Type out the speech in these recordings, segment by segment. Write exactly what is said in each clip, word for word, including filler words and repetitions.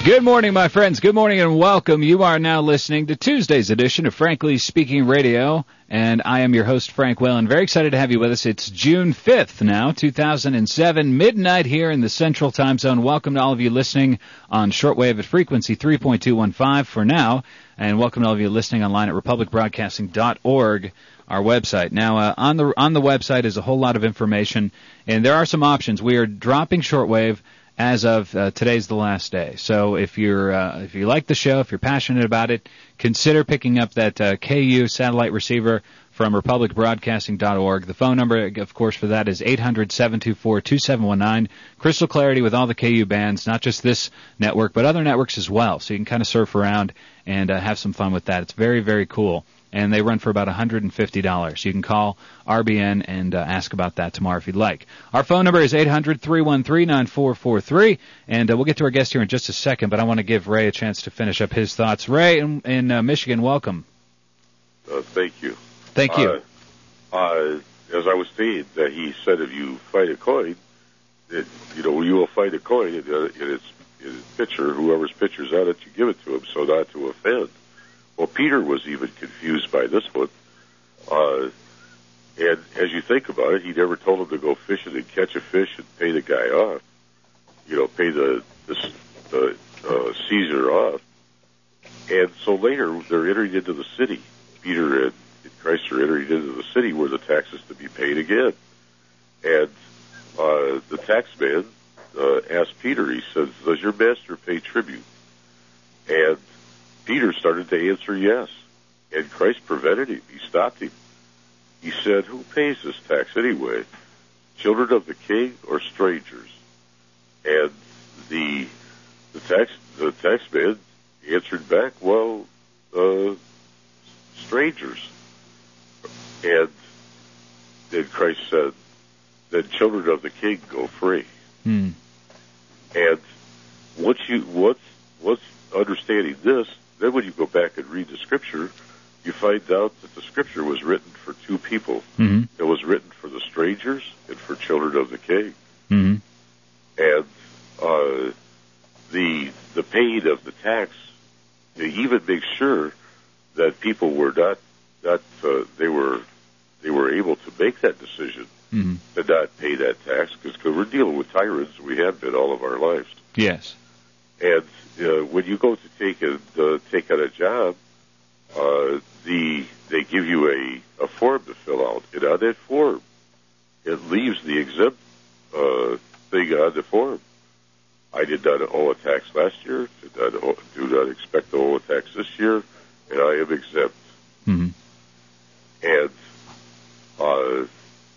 Good morning, my friends. Good morning and welcome. You are now listening to Tuesday's edition of Frankly Speaking Radio, and I am your host, Frank Whalen. Very excited to have you with us. It's June fifth now, two thousand seven, midnight here in the Central Time Zone. Welcome to all of you listening on shortwave at frequency three point two one five for now, and welcome to all of you listening online at republic broadcasting dot org, our website. Now, uh, on the on the website is a whole lot of information, and there are some options. We are dropping shortwave as of uh, today's the last day. So if you're uh, if you like the show, if you're passionate about it, consider picking up that uh, K U satellite receiver from republic broadcasting dot org. The phone number, of course, for that is eight hundred, seven two four, two seven one nine. Crystal clarity with all the K U bands, not just this network, but other networks as well. So you can kind of surf around and uh, have some fun with that. It's very, very cool. And they run for about one hundred fifty dollars. You can call R B N and uh, ask about that tomorrow if you'd like. Our phone number is eight hundred, three one three, nine four four three, and uh, we'll get to our guest here in just a second, but I want to give Ray a chance to finish up his thoughts. Ray in, in uh, Michigan, welcome. Uh, thank you. Thank you. Uh, uh, as I was saying, that he said if you fight a coin, that, you know, you will fight a coin in, uh, in, its, in its pitcher, whoever's pitcher's on it, you give it to him so not to offend. Well, Peter was even confused by this one. Uh, and as you think about it, he never told him to go fishing and catch a fish and pay the guy off. You know, pay the, the, the uh, Caesar off. And so later, they're entering into the city. Peter and, and Christ are entering into the city where the tax is to be paid again. And uh, the taxman uh, asked Peter, he says, does your master pay tribute? And Peter started to answer yes, and Christ prevented him. He stopped him. He said, who pays this tax anyway? Children of the king or strangers? And the the tax the taxman answered back, well, uh, strangers. And then Christ said, then children of the king go free. Hmm. And once you once once understanding this, then when you go back and read the Scripture, you find out that the Scripture was written for two people. Mm-hmm. It was written for the strangers and for children of the king. Mm-hmm. And uh, the the paying of the tax, they even make sure that people were not not uh, they were they were able to make that decision mm-hmm. to not pay that tax because we're dealing with tyrants. We have been all of our lives. Yes. And uh, when you go to take a uh, take on a job, uh, the they give you a, a form to fill out, and on that form, it leaves the exempt uh, thing on the form. I did not owe a tax last year. Did not owe, do not expect to owe a tax this year, and I am exempt. Mm-hmm. And uh,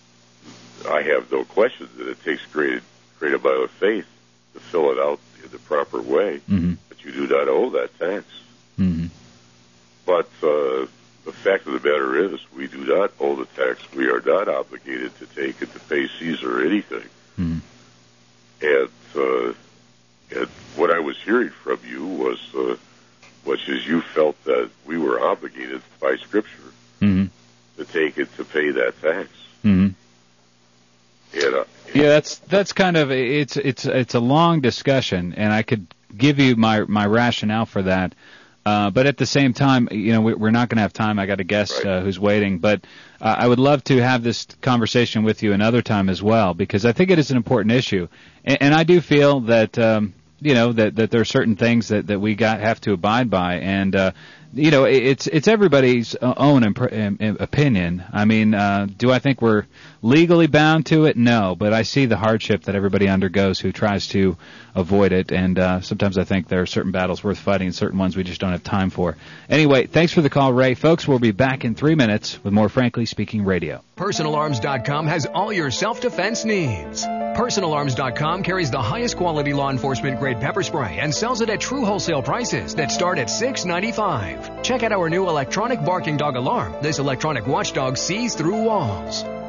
I have no question that it takes great great amount of faith to fill it out in the proper way, mm-hmm. but you do not owe that tax. Mm-hmm. But uh, the fact of the matter is, we do not owe the tax. We are not obligated to take it to pay Caesar anything. Mm-hmm. And, uh, and what I was hearing from you was, uh, which is you felt that we were obligated by Scripture mm-hmm. to take it to pay that tax. Mm-hmm. And, uh, Yeah, that's that's kind of it's it's it's a long discussion, and I could give you my my rationale for that. Uh, but at the same time, you know, we, we're not going to have time. I got a guest right. uh, who's waiting, but uh, I would love to have this conversation with you another time as well, because I think it is an important issue, and, and I do feel that um, you know that that there are certain things that that we got have to abide by, and uh, you know, it's it's everybody's own imp- opinion. I mean, uh, do I think we're legally bound to it? No, but I see the hardship that everybody undergoes who tries to avoid it, and uh, sometimes I think there are certain battles worth fighting and certain ones we just don't have time for. Anyway, thanks for the call, Ray. Folks, we'll be back in three minutes with more Frankly Speaking Radio. Personal Arms dot com has all your self-defense needs. Personal Arms dot com carries the highest quality law enforcement grade pepper spray and sells it at true wholesale prices that start at six ninety-five. Check out our new electronic barking dog alarm. This electronic watchdog sees through walls.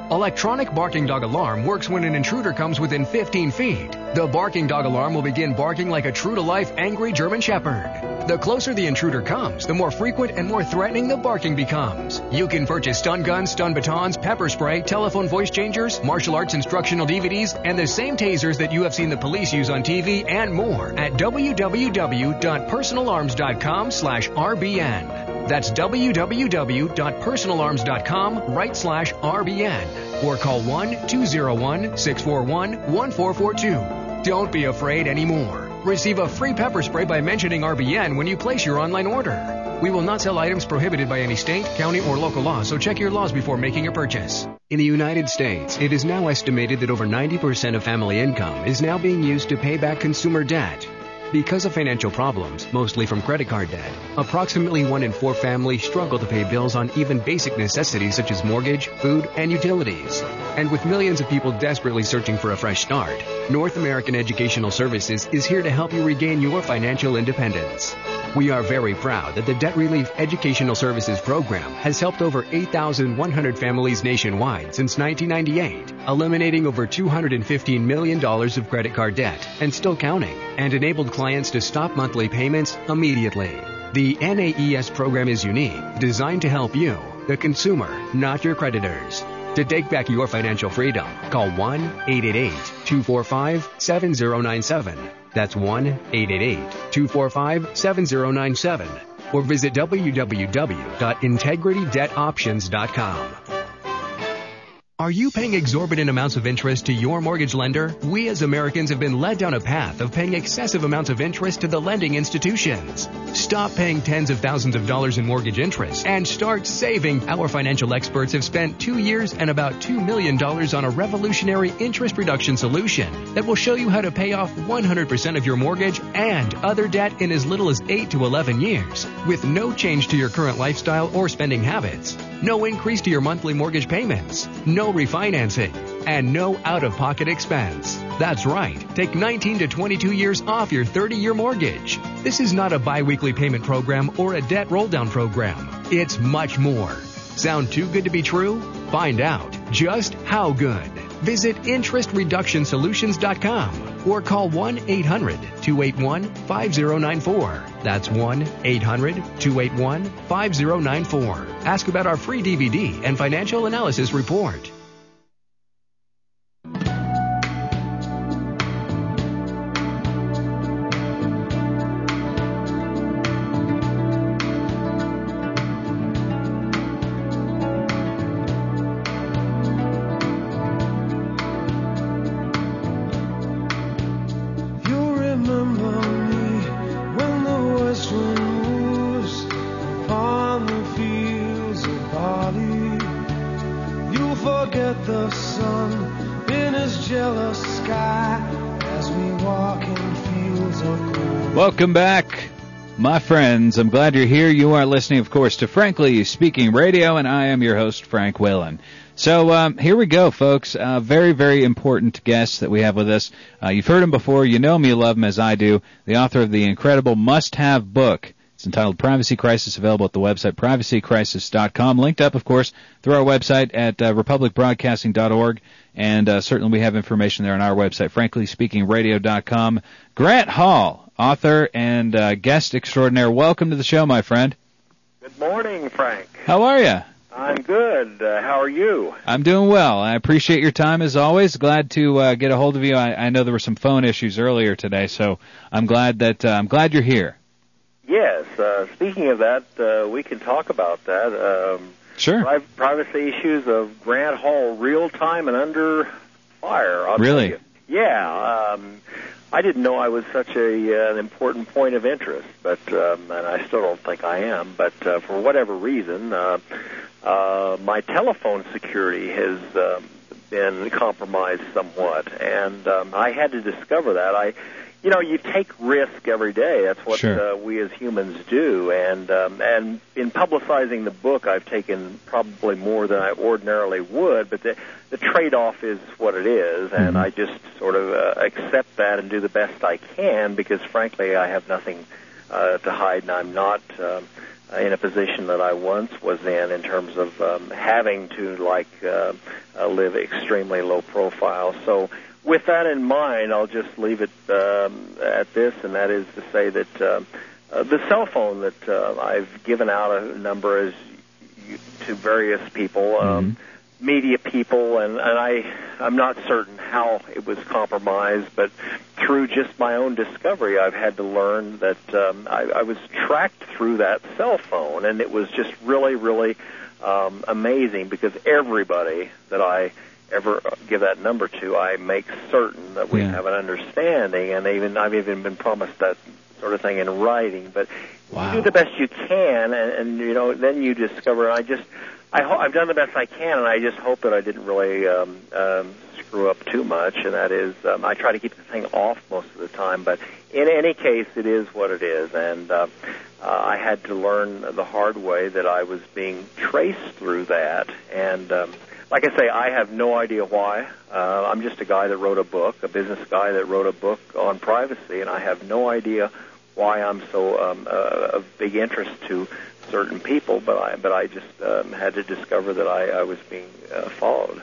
Electronic Barking Dog Alarm works when an intruder comes within fifteen feet. The Barking Dog Alarm will begin barking like a true-to-life angry German Shepherd. The closer the intruder comes, the more frequent and more threatening the barking becomes. You can purchase stun guns, stun batons, pepper spray, telephone voice changers, martial arts instructional D V Ds, and the same tasers that you have seen the police use on T V and more at w w w dot personal arms dot com slash R B N. That's w w w dot personal arms dot com right slash R B N or call one two zero one, six four one, one four four two. Don't be afraid anymore. Receive a free pepper spray by mentioning R B N when you place your online order. We will not sell items prohibited by any state, county, or local law, so check your laws before making a purchase. In the United States, it is now estimated that over ninety percent of family income is now being used to pay back consumer debt. Because of financial problems, mostly from credit card debt, approximately one in four families struggle to pay bills on even basic necessities such as mortgage, food, and utilities. And with millions of people desperately searching for a fresh start, North American Educational Services is here to help you regain your financial independence. We are very proud that the Debt Relief Educational Services Program has helped over eight thousand one hundred families nationwide since nineteen ninety-eight, eliminating over two hundred fifteen million dollars of credit card debt and still counting, and enabled clients to stop monthly payments immediately. The N A E S program is unique, designed to help you, the consumer, not your creditors. To take back your financial freedom, call one eight eight eight, two four five, seven zero nine seven. That's one eight eight eight, two four five, seven zero nine seven. Or visit w w w dot integrity debt options dot com. Are you paying exorbitant amounts of interest to your mortgage lender? We as Americans have been led down a path of paying excessive amounts of interest to the lending institutions. Stop paying tens of thousands of dollars in mortgage interest and start saving. Our financial experts have spent two years and about two million dollars on a revolutionary interest reduction solution that will show you how to pay off one hundred percent of your mortgage and other debt in as little as eight to eleven years with no change to your current lifestyle or spending habits. No increase to your monthly mortgage payments, no refinancing, and no out-of-pocket expense. That's right. Take nineteen to twenty-two years off your thirty-year mortgage. This is not a bi-weekly payment program or a debt roll-down program. It's much more. Sound too good to be true? Find out just how good. Visit interest reduction solutions dot com or call one eight hundred, two eight one, five zero nine four. That's one eight hundred, two eight one, five zero nine four. Ask about our free D V D and financial analysis report. Welcome back, my friends. I'm glad you're here. You are listening, of course, to Frankly Speaking Radio, and I am your host, Frank Whalen. So um, here we go, folks. Uh, very, very important guest that we have with us. Uh, you've heard him before. You know him. You love him as I do. The author of the incredible must-have book. It's entitled Privacy Crisis, available at the website privacy crisis dot com. Linked up, of course, through our website at uh, republic broadcasting dot org. And uh, certainly we have information there on our website, frankly speaking radio dot com. Grant Hall, author and uh, guest extraordinaire. Welcome to the show, my friend. Good morning, Frank. How are you? I'm good. Uh, how are you? I'm doing well. I appreciate your time as always. Glad to uh, get a hold of you. I, I know there were some phone issues earlier today, so I'm glad that uh, I'm glad you're here. Yes. Uh, speaking of that, uh, we can talk about that. Um, sure. Pri- privacy issues of Grant Hall, real time and under fire. I'll really? Tell you. Yeah. Um, I didn't know I was such a uh, an important point of interest, but um, and I still don't think I am. But uh, for whatever reason, uh, uh, my telephone security has um, been compromised somewhat, and um, I had to discover that. I, you know, you take risk every day. That's what sure. uh, we as humans do, and um, and in publicizing the book, I've taken probably more than I ordinarily would, but the the trade-off is what it is, and mm-hmm. I just sort of uh, accept that and do the best I can because, frankly, I have nothing uh, to hide, and I'm not um, in a position that I once was in, in terms of um, having to like uh, uh, live extremely low profile. So with that in mind, I'll just leave it um, at this, and that is to say that uh, uh, the cell phone that uh, I've given out a number as to various people, um, mm-hmm. media people, and, and I, I'm not certain how it was compromised, but through just my own discovery, I've had to learn that um, I, I was tracked through that cell phone, and it was just really, really um, amazing, because everybody that I ever give that number to, I make certain that we yeah. have an understanding, and even I've even been promised that sort of thing in writing. But wow. you do the best you can, and, and you know, then you discover. I just, I ho- I've done the best I can, and I just hope that I didn't really um, um, screw up too much. And that is, um, I try to keep the thing off most of the time. But in any case, it is what it is, and uh, uh, I had to learn the hard way that I was being traced through that, and. Um, Like I say, I have no idea why. Uh, I'm just a guy that wrote a book, a business guy that wrote a book on privacy, and I have no idea why I'm so um, uh, of big interest to certain people, but I, but I just um, had to discover that I, I was being uh, followed.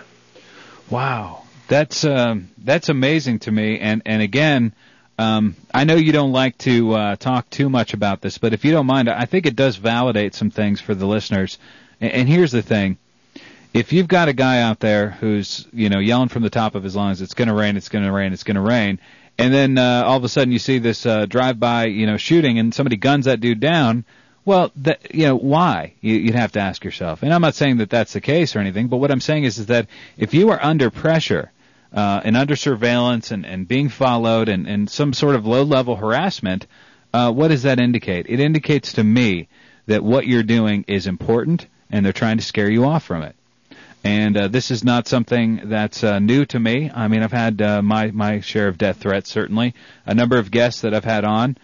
Wow, that's um, that's amazing to me. And and again, um, I know you don't like to uh, talk too much about this, but if you don't mind, I think it does validate some things for the listeners. And, and here's the thing. If you've got a guy out there who's, you know, yelling from the top of his lungs, it's going to rain, it's going to rain, it's going to rain, and then uh, all of a sudden you see this uh, drive-by, you know, shooting, and somebody guns that dude down, well, that, you know, why? You, you'd have to ask yourself. And I'm not saying that that's the case or anything, but what I'm saying is, is that if you are under pressure uh, and under surveillance and, and being followed and, and some sort of low-level harassment, uh, what does that indicate? It indicates to me that what you're doing is important, and they're trying to scare you off from it. And uh, this is not something that's uh, new to me. I mean, I've had uh, my, my share of death threats, certainly. A number of guests that I've had on,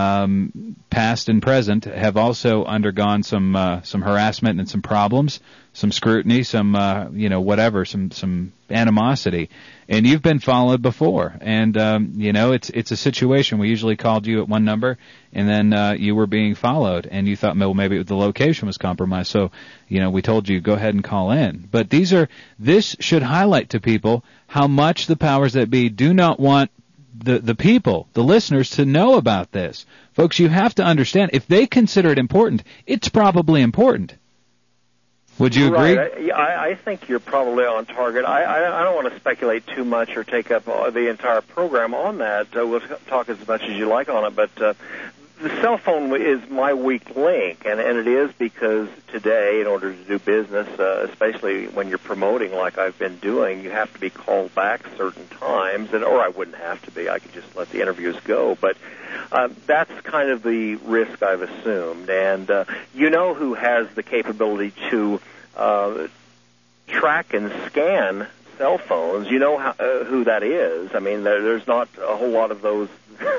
um, past and present, have also undergone some uh, some harassment and some problems, some scrutiny, some, uh, you know, whatever, some some animosity. And you've been followed before. And, um, you know, it's it's a situation. We usually called you at one number, and then uh, you were being followed, and you thought, well, maybe the location was compromised. So, you know, we told you, go ahead and call in. But these are, this should highlight to people how much the powers that be do not want the, the people, the listeners, to know about this. Folks, you have to understand, if they consider it important, it's probably important. Would you agree? Right. I, I think you're probably on target. I, I, I don't want to speculate too much or take up the entire program on that. Uh, we'll talk as much as you like on it, but uh, the cell phone is my weak link, and, and it is because today, in order to do business, uh, especially when you're promoting like I've been doing, you have to be called back certain times, and or I wouldn't have to be. I could just let the interviews go, but uh, that's kind of the risk I've assumed. And uh, you know who has the capability to uh, track and scan cell phones? You know how, uh, who that is. I mean, there, there's not a whole lot of those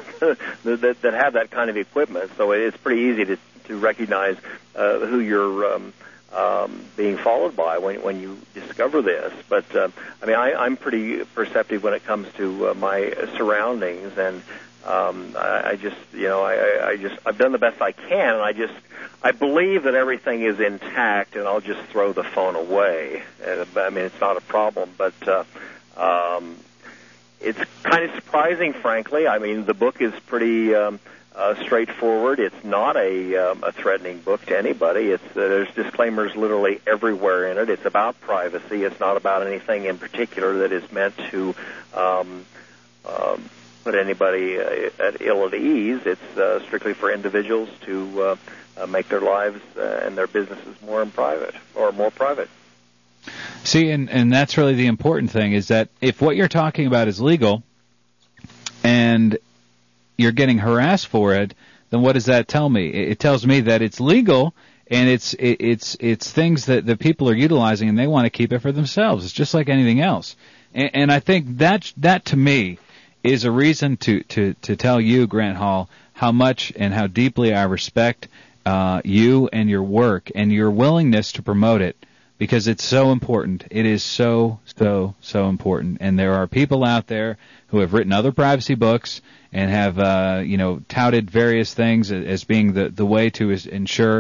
that, that have that kind of equipment, so it's pretty easy to, to recognize uh, who you're um, um, being followed by when when you discover this. But uh, I mean, I, I'm pretty perceptive when it comes to uh, my surroundings, and um, I, I just, you know, I, I just I've done the best I can, and I just I believe that everything is intact, and I'll just throw the phone away. And, I mean, it's not a problem, but. Uh, um, It's kind of surprising, frankly. I mean, the book is pretty um, uh, straightforward. It's not a, um, a threatening book to anybody. It's uh, there's disclaimers literally everywhere in it. It's about privacy. It's not about anything in particular that is meant to um, um, put anybody uh, at ill at ease. It's uh, strictly for individuals to uh, uh, make their lives uh, and their businesses more in private or more private. See, and, and that's really the important thing, is that if what you're talking about is legal and you're getting harassed for it, then what does that tell me? It, it tells me that it's legal, and it's it, it's it's things that the people are utilizing, and they want to keep it for themselves. It's just like anything else. And, and I think that, that, to me, is a reason to, to, to tell you, Grant Hall, how much and how deeply I respect uh, you and your work and your willingness to promote it. Because it's so important. It is so, so, so important. And there are people out there who have written other privacy books and have, uh, you know, touted various things as being the, the way to ensure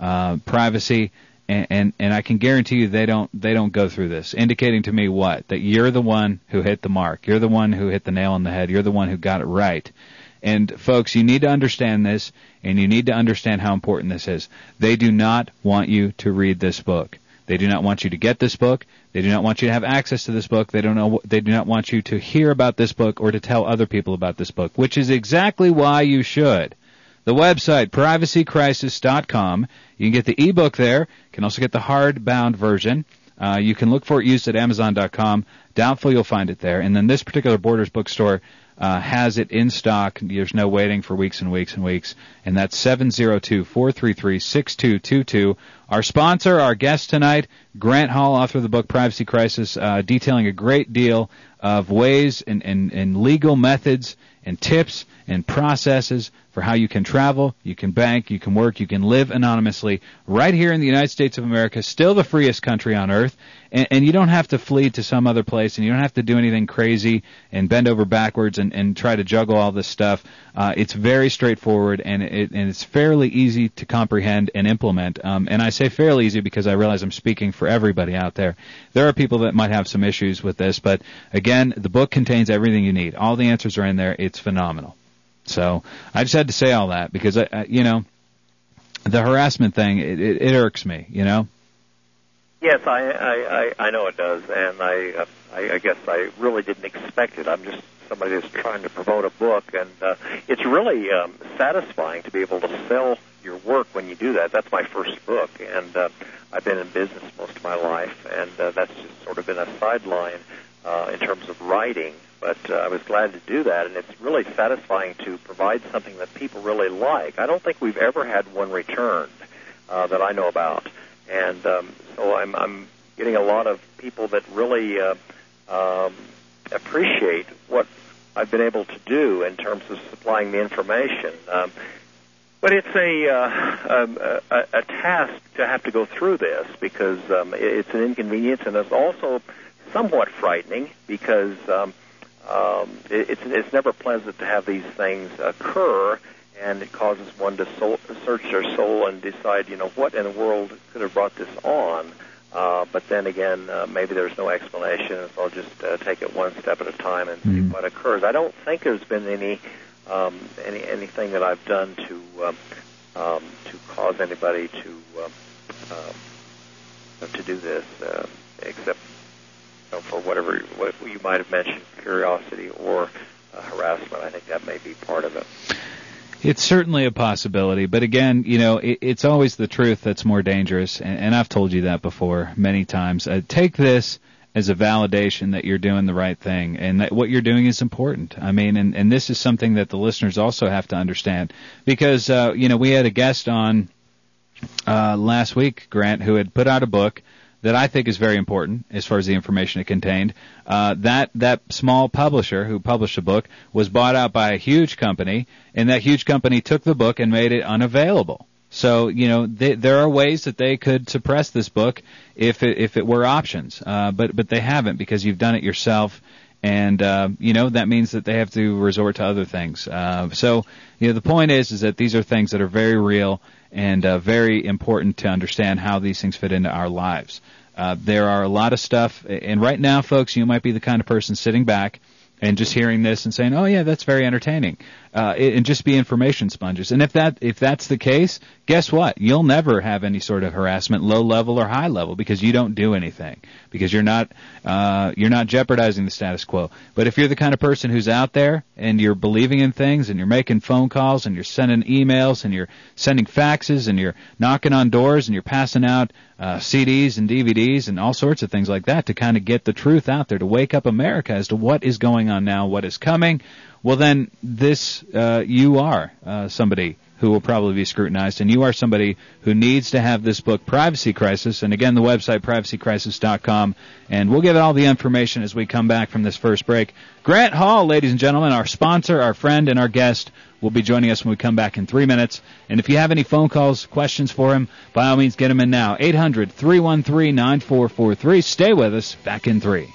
uh, privacy, and, and and I can guarantee you they don't they don't go through this, indicating to me what? That you're the one who hit the mark. You're the one who hit the nail on the head. You're the one who got it right. And folks, you need to understand this, and you need to understand how important this is. They do not want you to read this book. They do not want you to get this book. They do not want you to have access to this book. They don't know. They do not want you to hear about this book or to tell other people about this book, which is exactly why you should. The website, privacy crisis dot com. You can get the ebook there. You can also get the hardbound version. Uh, you can look for it used at amazon dot com. Doubtful you'll find it there. And then this particular Borders bookstore uh, has it in stock. There's no waiting for weeks and weeks and weeks. And that's seven zero two, four three three, six two two two. Our sponsor, our guest tonight, Grant Hall, author of the book Privacy Crisis, uh, detailing a great deal of ways and, and, and legal methods and tips and processes for how you can travel, you can bank, you can work, you can live anonymously right here in the United States of America, still the freest country on earth, and, and you don't have to flee to some other place, and you don't have to do anything crazy and bend over backwards and, and try to juggle all this stuff. Uh, it's very straightforward, and, it, and it's fairly easy to comprehend and implement. Um, and I say fairly easy because I realize I'm speaking for everybody out there. There are people that might have some issues with this, but again, the book contains everything you need. All the answers are in there. It's phenomenal. So I just had to say all that because, I, I, you know, the harassment thing, it, it, it irks me, you know? Yes, I, I, I, I know it does, and I, uh, I, I guess I really didn't expect it. I'm just somebody that's trying to promote a book, and uh, it's really um, satisfying to be able to sell your work when you do that. That's my first book, and uh, I've been in business most of my life, and uh, that's just sort of been a sideline uh, in terms of writing. But uh, I was glad to do that, and it's really satisfying to provide something that people really like. I don't think we've ever had one returned uh, that I know about, and um, so I'm, I'm getting a lot of people that really uh, um, appreciate what I've been able to do in terms of supplying the information. Um, but it's a, uh, a, a task to have to go through this because um, it's an inconvenience, and it's also somewhat frightening because um, Um, it, it's, it's never pleasant to have these things occur, and it causes one to soul, search their soul and decide, you know, what in the world could have brought this on. Uh, but then again, uh, maybe there's no explanation, so I'll just uh, take it one step at a time and see Mm-hmm. what occurs. I don't think there's been any um, any anything that I've done to um, um, to cause anybody to um, um, to do this, uh, except for whatever what you might have mentioned, curiosity or uh, harassment. I think that may be part of it. It's certainly a possibility, but again, you know, it, it's always the truth that's more dangerous, and, and I've told you that before many times. Uh, take this as a validation that you're doing the right thing, and that what you're doing is important. I mean, and, and this is something that the listeners also have to understand, because, uh, you know, we had a guest on uh, last week, Grant, who had put out a book that I think is very important as far as the information it contained. Uh, that that small publisher who published the book was bought out by a huge company, and that huge company took the book and made it unavailable. So, you know, they, there are ways that they could suppress this book if it, if it were options, uh, but but they haven't because you've done it yourself, and uh, you know that means that they have to resort to other things. Uh, so, you know, the point is is that these are things that are very real and uh, very important to understand how these things fit into our lives. Uh, there are a lot of stuff, and right now, folks, you might be the kind of person sitting back and just hearing this and saying, "Oh yeah, that's very entertaining," uh, and just be information sponges. And if that if that's the case, guess what? You'll never have any sort of harassment, low level or high level, because you don't do anything, because you're not uh, you're not jeopardizing the status quo. But if you're the kind of person who's out there and you're believing in things and you're making phone calls and you're sending emails and you're sending faxes and you're knocking on doors and you're passing out uh, C Ds and D V Ds and all sorts of things like that to kind of get the truth out there, to wake up America as to what is going on now, what is coming, well then this, uh, you are uh, somebody who will probably be scrutinized, and you are somebody who needs to have this book, Privacy Crisis, and again, the website, privacy crisis dot com, and we'll give all the information as we come back from this first break. Grant Hall, ladies and gentlemen, our sponsor, our friend, and our guest, will be joining us when we come back in three minutes, and if you have any phone calls, questions for him, by all means, get them in now, eight hundred, three one three, nine four four three. Stay with us, back in three.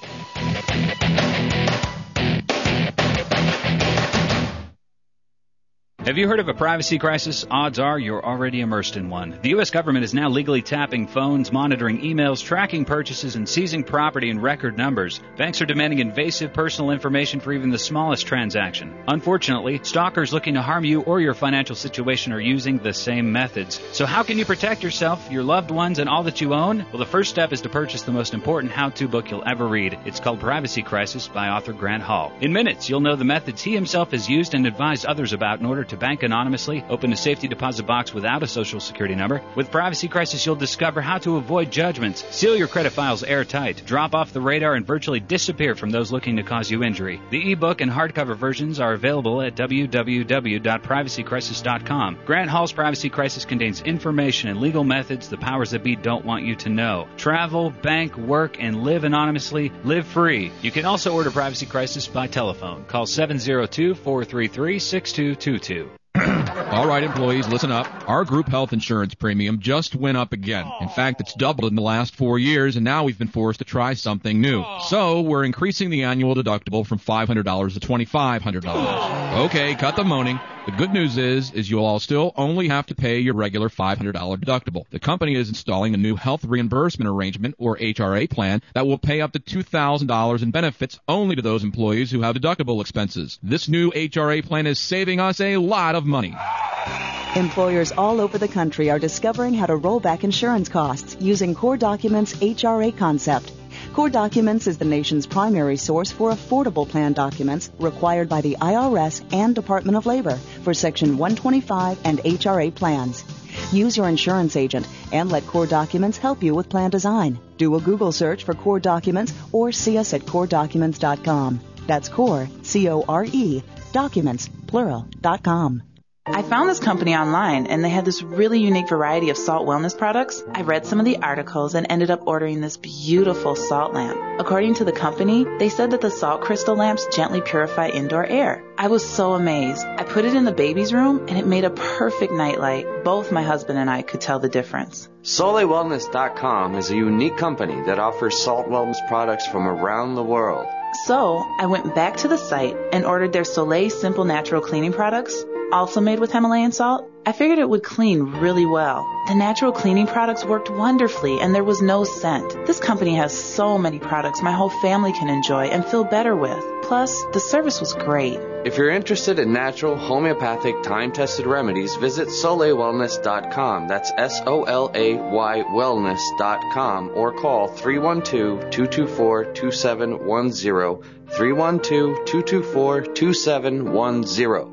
Have you heard of a privacy crisis? Odds are you're already immersed in one. The U S government is now legally tapping phones, monitoring emails, tracking purchases, and seizing property in record numbers. Banks are demanding invasive personal information for even the smallest transaction. Unfortunately, stalkers looking to harm you or your financial situation are using the same methods. So how can you protect yourself, your loved ones, and all that you own? Well, the first step is to purchase the most important how-to book you'll ever read. It's called Privacy Crisis by author Grant Hall. In minutes, you'll know the methods he himself has used and advised others about in order to bank anonymously, open a safety deposit box without a social security number. With Privacy Crisis, you'll discover how to avoid judgments, seal your credit files airtight, drop off the radar, and virtually disappear from those looking to cause you injury. The ebook and hardcover versions are available at w w w dot privacy crisis dot com. Grant Hall's Privacy Crisis contains information and legal methods the powers that be don't want you to know. Travel, bank, work, and live anonymously. Live free. You can also order Privacy Crisis by telephone. Call seven zero two, four three three, six two two two. All right, employees, listen up. Our group health insurance premium just went up again. In fact, it's doubled in the last four years, and now we've been forced to try something new. So we're increasing the annual deductible from five hundred dollars to twenty-five hundred dollars. Okay, cut the moaning. The good news is, is you'll all still only have to pay your regular five hundred dollars deductible. The company is installing a new health reimbursement arrangement, or H R A plan, that will pay up to two thousand dollars in benefits only to those employees who have deductible expenses. This new H R A plan is saving us a lot of money. Employers all over the country are discovering how to roll back insurance costs using Core Documents' H R A concept. Core Documents is the nation's primary source for affordable plan documents required by the I R S and Department of Labor for Section one twenty-five and H R A plans. Use your insurance agent and let Core Documents help you with plan design. Do a Google search for Core Documents or see us at core documents dot com. That's Core, C O R E, documents, plural, dot com. I found this company online, and they had this really unique variety of salt wellness products. I read some of the articles and ended up ordering this beautiful salt lamp. According to the company, they said that the salt crystal lamps gently purify indoor air. I was so amazed. I put it in the baby's room, and it made a perfect nightlight. Both my husband and I could tell the difference. Soleil Wellness dot com is a unique company that offers salt wellness products from around the world. So I went back to the site and ordered their Soleil Simple Natural Cleaning products, also made with Himalayan salt. I figured it would clean really well. The natural cleaning products worked wonderfully, and there was no scent. This company has so many products my whole family can enjoy and feel better with. Plus, the service was great. If you're interested in natural, homeopathic, time-tested remedies, visit Soleil Wellness dot com. That's S O L A Y wellness dot com, or call three one two, two two four, two seven one zero, three one two, two two four, two seven one zero.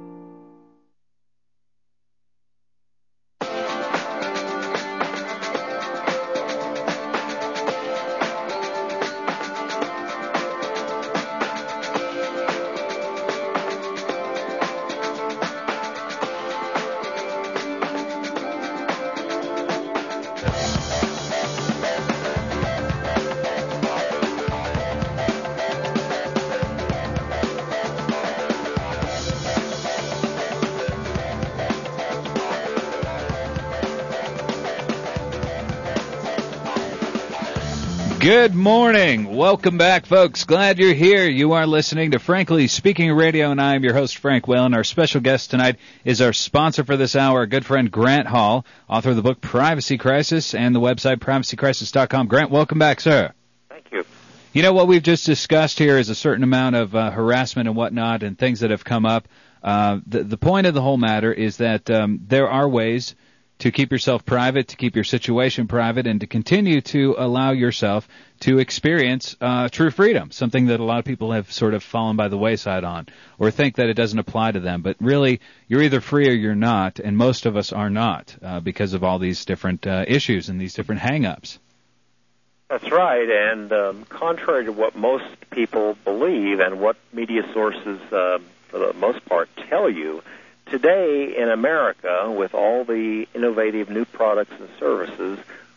Good morning. Welcome back, folks. Glad you're here. You are listening to Frankly Speaking Radio, and I am your host, Frank Whalen. Our special guest tonight is our sponsor for this hour, our good friend Grant Hall, author of the book Privacy Crisis and the website privacy crisis dot com. Grant, welcome back, sir. Thank you. You know, what we've just discussed here is a certain amount of uh, harassment and whatnot and things that have come up. Uh, the, the point of the whole matter is that um, there are ways to keep yourself private, to keep your situation private, and to continue to allow yourself to experience uh, true freedom, something that a lot of people have sort of fallen by the wayside on or think that it doesn't apply to them. But really, you're either free or you're not, and most of us are not uh, because of all these different uh, issues and these different hang-ups. That's right, and um, contrary to what most people believe and what media sources, uh, for the most part, tell you, today in America, with all the innovative new products and services,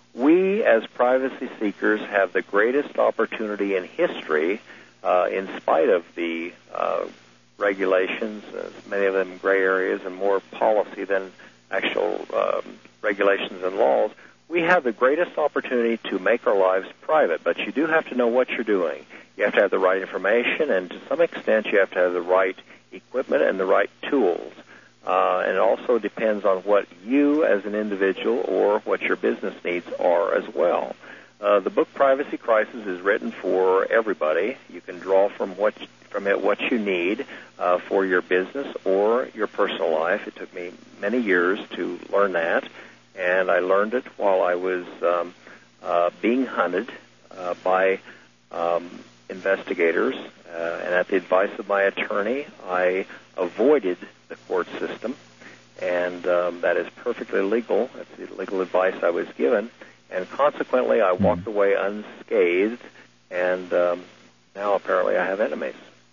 we as privacy seekers have the greatest opportunity in history, uh, in spite of the uh, regulations, uh, many of them gray areas and more policy than actual um, regulations and laws. We have the greatest opportunity to make our lives private, but you do have to know what you're doing. You have to have the right information, and to some extent you have to have the right equipment and the right tools. Uh, and it also depends on what you as an individual or what your business needs are as well. Uh, the book Privacy Crisis is written for everybody. You can draw from what from it what you need uh, for your business or your personal life. It took me many years to learn that, and I learned it while I was um, uh, being hunted uh, by um, investigators. Uh, and at the advice of my attorney, I avoided the court system, and um, that is perfectly legal. That's the legal advice I was given, and consequently, I walked mm-hmm. away unscathed, and um, now apparently I have enemies.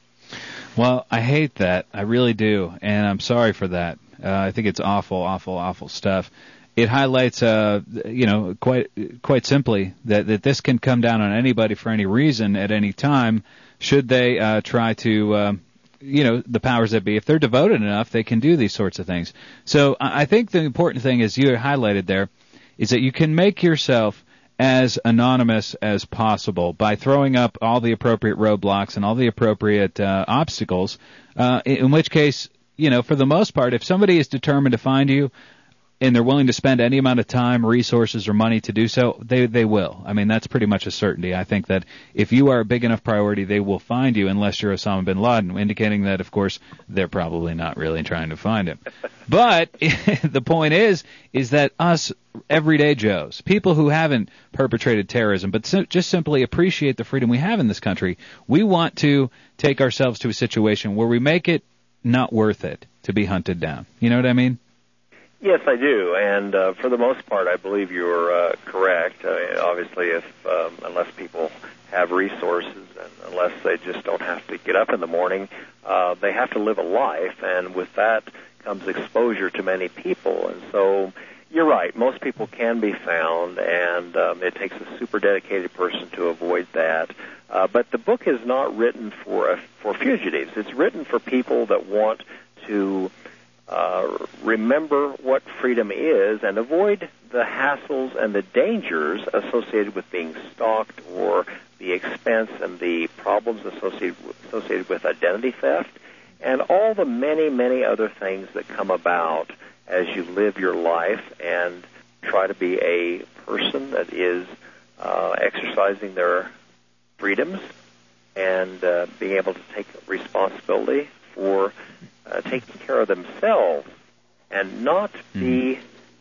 Well, I hate that. I really do, and I'm sorry for that. Uh, I think it's awful, awful, awful stuff. It highlights, uh, you know, quite quite simply that, that this can come down on anybody for any reason at any time, should they uh, try to, uh, you know, the powers that be. If they're devoted enough, they can do these sorts of things. So I think the important thing, as you highlighted there, is that you can make yourself as anonymous as possible by throwing up all the appropriate roadblocks and all the appropriate uh, obstacles, uh, in which case, you know, for the most part, if somebody is determined to find you, and they're willing to spend any amount of time, resources, or money to do so, they they will. I mean, that's pretty much a certainty. I think that if you are a big enough priority, they will find you, unless you're Osama bin Laden, indicating that, of course, they're probably not really trying to find him. But the point is, is that us everyday Joes, people who haven't perpetrated terrorism, but sim- just simply appreciate the freedom we have in this country, we want to take ourselves to a situation where we make it not worth it to be hunted down. You know what I mean? Yes, I do, and uh, for the most part, I believe you're uh, correct. Uh, obviously, if um, unless people have resources and unless they just don't have to get up in the morning, uh, they have to live a life, and with that comes exposure to many people. And so, you're right. Most people can be found, and um, it takes a super dedicated person to avoid that. Uh, but the book is not written for uh, for fugitives. It's written for people that want to Uh, remember what freedom is and avoid the hassles and the dangers associated with being stalked or the expense and the problems associated associated with identity theft and all the many, many other things that come about as you live your life and try to be a person that is uh, exercising their freedoms and uh, being able to take responsibility for Uh, taking care of themselves and not be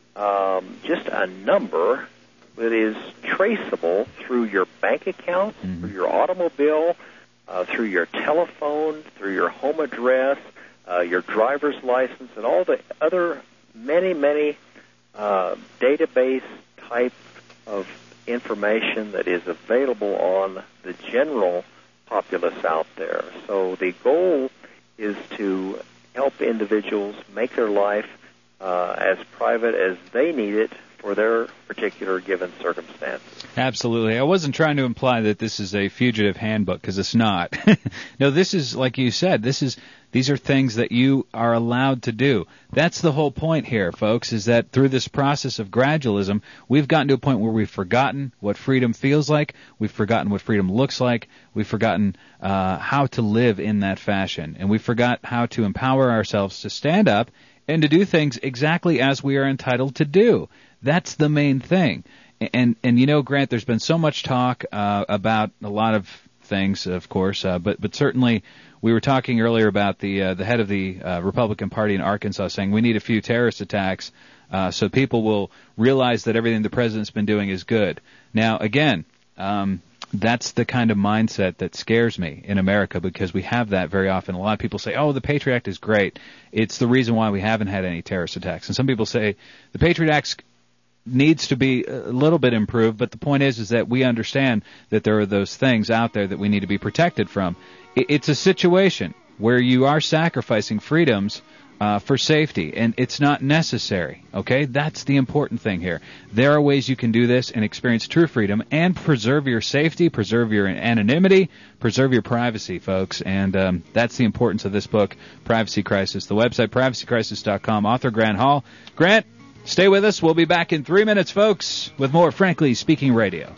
um, just a number that is traceable through your bank account, mm-hmm. through your automobile, uh, through your telephone, through your home address, uh, your driver's license, and all the other many, many uh, database type of information that is available on the general populace out there. So the goal is to help individuals make their life uh, as private as they need it for their particular given circumstances. Absolutely. I wasn't trying to imply that this is a fugitive handbook, because it's not. No, this is, like you said, this is these are things that you are allowed to do. That's the whole point here, folks, is that through this process of gradualism, we've gotten to a point where we've forgotten what freedom feels like, we've forgotten what freedom looks like, we've forgotten uh, how to live in that fashion, and we forgot how to empower ourselves to stand up and to do things exactly as we are entitled to do. That's the main thing. And, and you know, Grant, there's been so much talk uh, about a lot of things, of course, uh, but but certainly we were talking earlier about the uh, the head of the uh, Republican Party in Arkansas saying we need a few terrorist attacks uh, so people will realize that everything the president's been doing is good. Now, again, um, that's the kind of mindset that scares me in America, because we have that very often. A lot of people say, oh, the Patriot Act is great. It's the reason why we haven't had any terrorist attacks. And some people say the Patriot Act needs to be a little bit improved, but the point is is that we understand that there are those things out there that we need to be protected from. It's a situation where you are sacrificing freedoms uh, for safety, and it's not necessary, okay? That's the important thing here. There are ways you can do this and experience true freedom and preserve your safety, preserve your anonymity, preserve your privacy, folks, and um, that's the importance of this book, Privacy Crisis. The website, privacy crisis dot com, author Grant Hall. Grant, stay with us. We'll be back in three minutes, folks, with more Frankly Speaking Radio.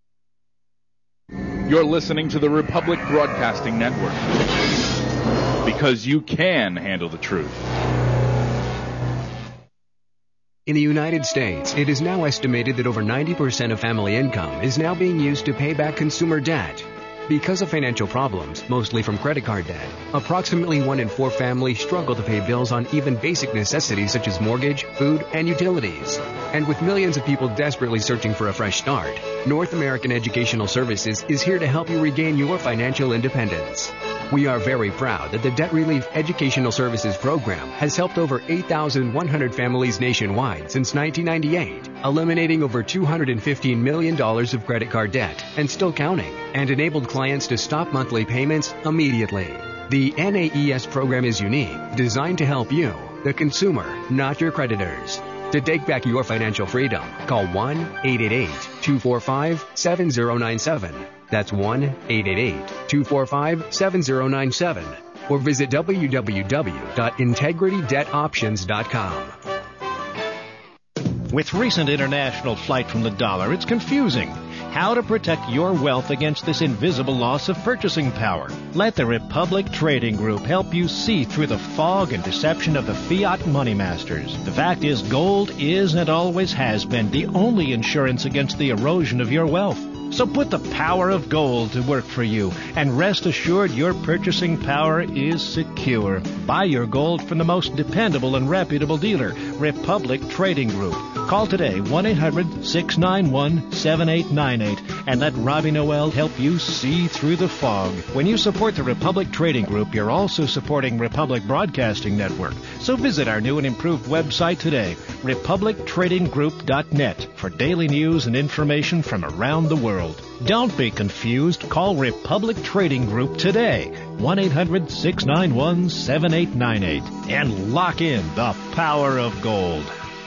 You're listening to the Republic Broadcasting Network. because you can handle the truth. In the United States, it is now estimated that over ninety percent of family income is now being used to pay back consumer debt. Because of financial problems, mostly from credit card debt, approximately one in four families struggle to pay bills on even basic necessities such as mortgage, food, and utilities. And with millions of people desperately searching for a fresh start, North American Educational Services is here to help you regain your financial independence. We are very proud that the Debt Relief Educational Services Program has helped over eight thousand one hundred families nationwide since nineteen ninety-eight, eliminating over two hundred fifteen million dollars of credit card debt and still counting, and enabled clients to stop monthly payments immediately. The N A E S program is unique, designed to help you, the consumer, not your creditors. To take back your financial freedom, call one eight eight eight, two four five, seven zero nine seven. That's one eight eight eight, two four five, seven zero nine seven. Or visit w w w dot integrity debt options dot com. With recent international flight from the dollar, it's confusing. How to protect your wealth against this invisible loss of purchasing power. Let the Republic Trading Group help you see through the fog and deception of the fiat money masters. The fact is, gold is and always has been the only insurance against the erosion of your wealth. So put the power of gold to work for you, and rest assured your purchasing power is secure. Buy your gold from the most dependable and reputable dealer, Republic Trading Group. Call today, one eight hundred, six nine one, seven eight nine eight, and let Robbie Noel help you see through the fog. When you support the Republic Trading Group, you're also supporting Republic Broadcasting Network. So visit our new and improved website today, republic trading group dot net, for daily news and information from around the world. Don't be confused. Call Republic Trading Group today, one eight hundred, six nine one, seven eight nine eight, and lock in the power of gold.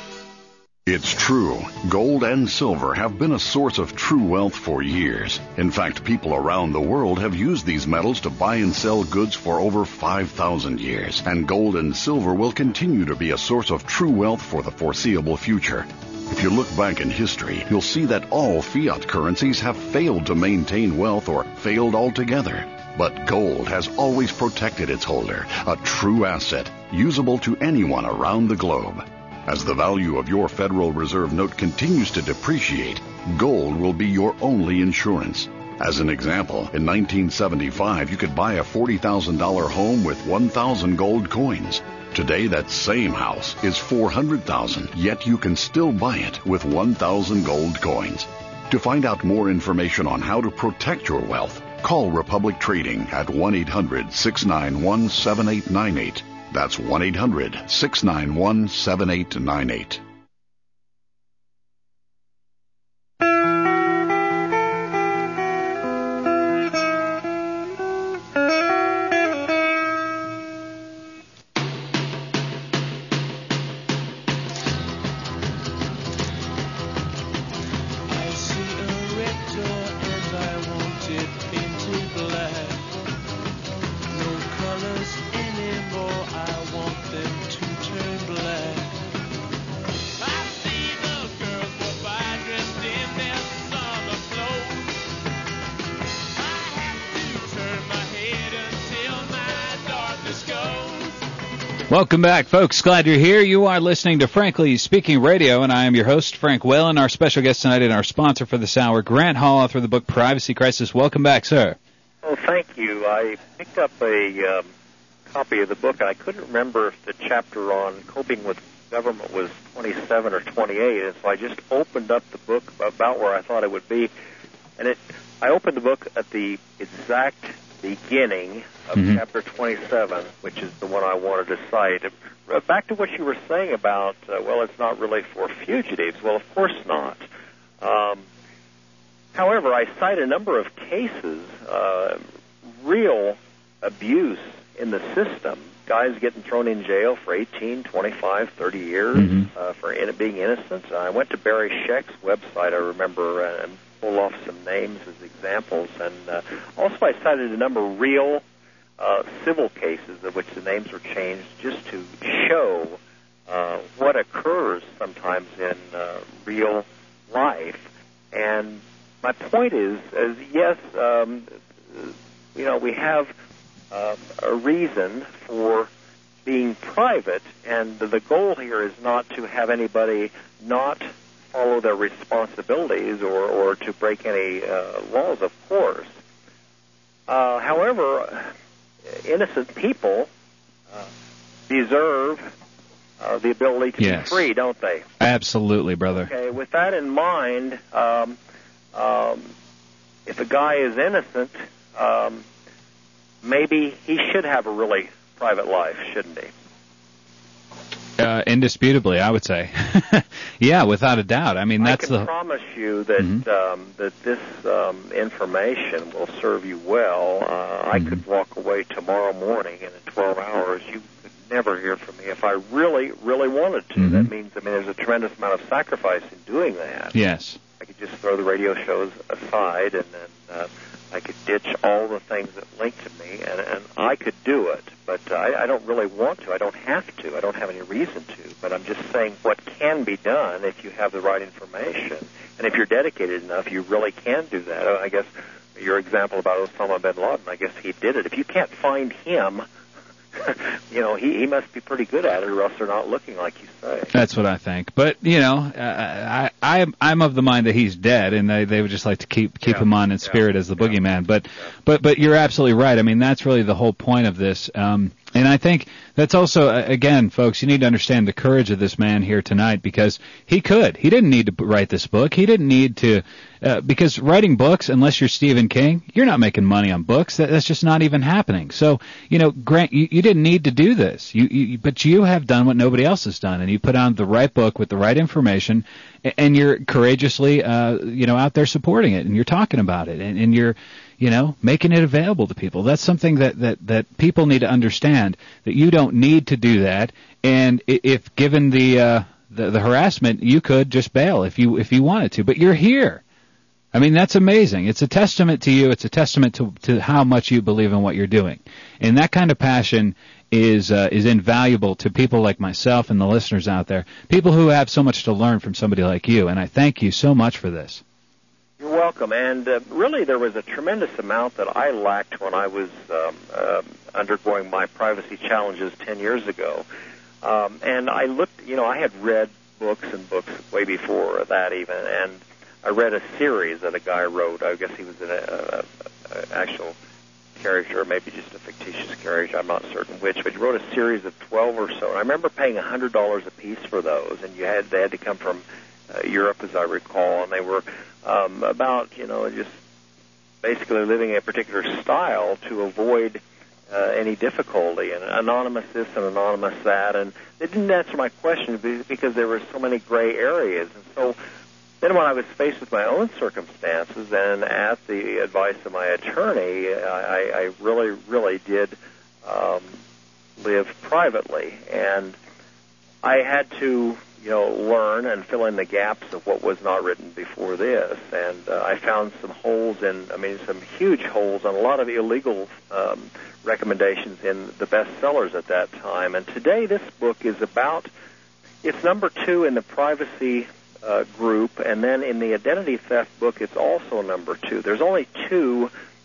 It's true. Gold and silver have been a source of true wealth for years. In fact, people around the world have used these metals to buy and sell goods for over five thousand years. And gold and silver will continue to be a source of true wealth for the foreseeable future. If you look back in history, you'll see that all fiat currencies have failed to maintain wealth or failed altogether. But gold has always protected its holder, a true asset, usable to anyone around the globe. As the value of your Federal Reserve note continues to depreciate, gold will be your only insurance. As an example, in nineteen seventy-five, you could buy a forty thousand dollars home with one thousand gold coins. Today, that same house is four hundred thousand dollars, yet you can still buy it with one thousand gold coins. To find out more information on how to protect your wealth, call Republic Trading at one eight hundred, six nine one, seven eight nine eight. That's one eight hundred, six nine one, seven eight nine eight. Welcome back, folks. Glad you're here. You are listening to Frankly Speaking Radio, and I am your host, Frank Whalen. Our special guest tonight and our sponsor for this hour, Grant Hall, author of the book Privacy Crisis. Welcome back, sir. Oh, thank you. I picked up a um, copy of the book, and I couldn't remember if the chapter on coping with government was twenty-seven or twenty-eight, and so I just opened up the book about where I thought it would be. And it, I opened the book at the exact beginning of mm-hmm. chapter twenty-seven, which is the one I wanted to cite. Back to what you were saying about, uh, well, it's not really for fugitives. Well, of course not. Um, however, I cite a number of cases, uh, real abuse in the system, guys getting thrown in jail for eighteen, twenty-five, thirty years mm-hmm. uh, for in- being innocent. I went to Barry Scheck's website, I remember, and pull off some names as examples. And uh, also I cited a number of real uh, civil cases of which the names were changed just to show uh, what occurs sometimes in uh, real life. And my point is, is yes, um, you know, we have uh, a reason for being private, and the goal here is not to have anybody not follow their responsibilities or, or to break any uh, laws, of course. Uh, however, innocent people uh, deserve uh, the ability to yes. be free, don't they? Absolutely, brother. Okay, with that in mind, um, um, if a guy is innocent, um, maybe he should have a really private life, shouldn't he? Uh, indisputably, I would say. Yeah, without a doubt. I mean, that's I can the. promise you that mm-hmm. um, that this um, information will serve you well. Uh, mm-hmm. I could walk away tomorrow morning, and in twelve hours, you could never hear from me if I really, really wanted to. Mm-hmm. That means, I mean, there's a tremendous amount of sacrifice in doing that. Yes. I could just throw the radio shows aside, and then uh, I could ditch all the things that link to me, and, and I could do it. But uh, I, I don't really want to. I don't have to. I don't have any reason to. But I'm just saying what can be done if you have the right information. And if you're dedicated enough, you really can do that. I guess your example about Osama bin Laden, I guess he did it. If you can't find him, you know, he, he must be pretty good at it, or else they're not looking like you say. That's what I think. But, you know, uh, I, I, I'm of the mind that he's dead, and they, they would just like to keep keep yeah. him on in spirit yeah. as the yeah. boogeyman. But, yeah. but but you're absolutely right. I mean, that's really the whole point of this. Um, and I think that's also, again, folks, you need to understand the courage of this man here tonight, because he could. He didn't need to write this book. He didn't need to, uh, because writing books, unless you're Stephen King, you're not making money on books. That, that's just not even happening. So, you know, Grant, you, you didn't need to do this. You, you, but you have done what nobody else has done, and you put on the right book with the right information, and you're courageously, uh, you know, out there supporting it, and you're talking about it, and, and you're, you know, making it available to people. That's something that, that, that people need to understand, that you don't need to do that. And if given the, uh, the, the harassment, you could just bail if you, if you wanted to, but you're here. I mean, that's amazing. It's a testament to you. It's a testament to, to how much you believe in what you're doing. And that kind of passion is, uh, is invaluable to people like myself and the listeners out there, people who have so much to learn from somebody like you. And I thank you so much for this. You're welcome. And uh, really, there was a tremendous amount that I lacked when I was um, uh, undergoing my privacy challenges ten years ago. Um, and I looked, you know, I had read books and books way before that even, and I read a series that a guy wrote. I guess he was an a, a, a actual character, or maybe just a fictitious character. I'm not certain which, but he wrote a series of twelve or so. And I remember paying one hundred dollars a piece for those, and you had they had to come from uh, Europe, as I recall, and they were um, about, you know, just basically living a particular style to avoid uh, any difficulty, and anonymous this and anonymous that, and they didn't answer my question because there were so many gray areas. And so then when I was faced with my own circumstances, and at the advice of my attorney, I, I really, really did um, live privately. And I had to, you know, learn and fill in the gaps of what was not written before this. And uh, I found some holes in, I mean, some huge holes on a lot of illegal um, recommendations in the bestsellers at that time. And today this book is about, it's number two in the privacy Uh, group, and then in the identity theft book, it's also number two. There's only two